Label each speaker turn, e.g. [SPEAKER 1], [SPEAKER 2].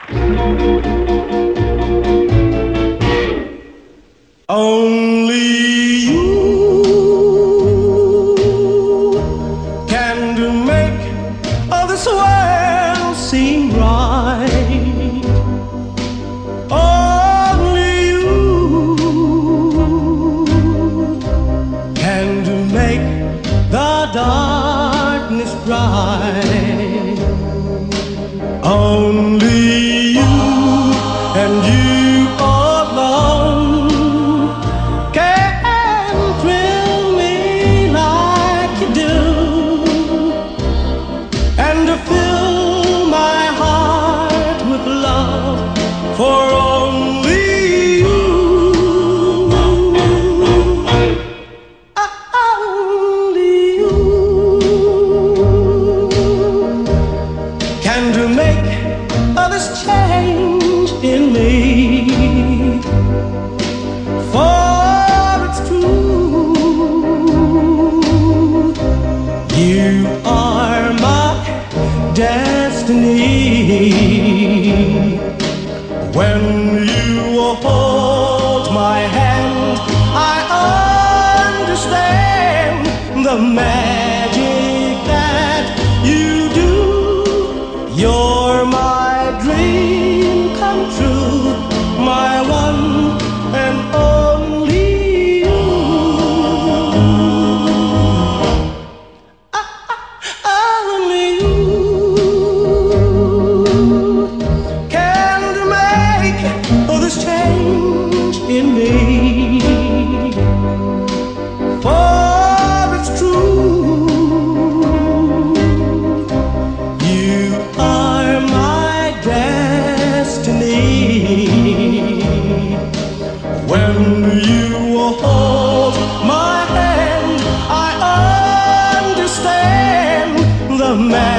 [SPEAKER 1] Only you can make all this world seem right. Only you can make the darkness bright. Only you and you alone fill my heart with love for only you. Only you can make all this change in me, for it's true, you are my destiny. When you hold my hand, I understand the magic that you do. You're my dream come true, my one and only you. Only you all this change in me, for it's true, you are my destiny. When you hold my hand, I understand the magic